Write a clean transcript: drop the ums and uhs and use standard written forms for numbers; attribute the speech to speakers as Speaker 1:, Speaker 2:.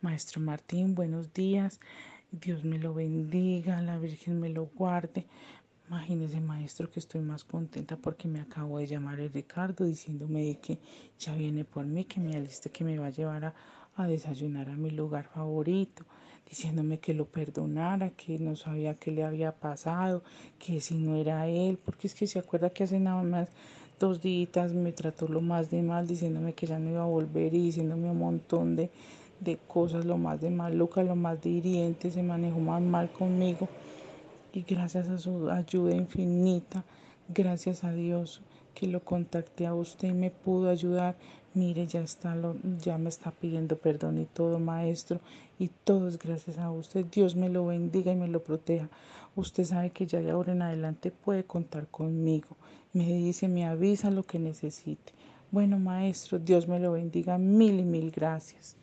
Speaker 1: Maestro Martín, buenos días. Dios me lo bendiga, la Virgen me lo guarde. Imagínese, maestro, que estoy más contenta porque me acabo de llamar el Ricardo diciéndome que ya viene por mí, que me aliste, que me va a llevar a desayunar a mi lugar favorito, diciéndome que lo perdonara, que no sabía qué le había pasado, que si no era él, porque es que se acuerda que hace nada más 2 días me trató lo más de mal, diciéndome que ya no iba a volver y diciéndome un montón de cosas, lo más de maluca, lo más de hiriente, se manejó más mal conmigo. Y gracias a su ayuda infinita, gracias a Dios que lo contacté a usted y me pudo ayudar. Mire, ya me está pidiendo perdón y todo, maestro, y todo es gracias a usted. Dios me lo bendiga y me lo proteja. Usted sabe que ya de ahora en adelante puede contar conmigo. Me dice, me avisa lo que necesite. Bueno, maestro, Dios me lo bendiga, mil y mil gracias.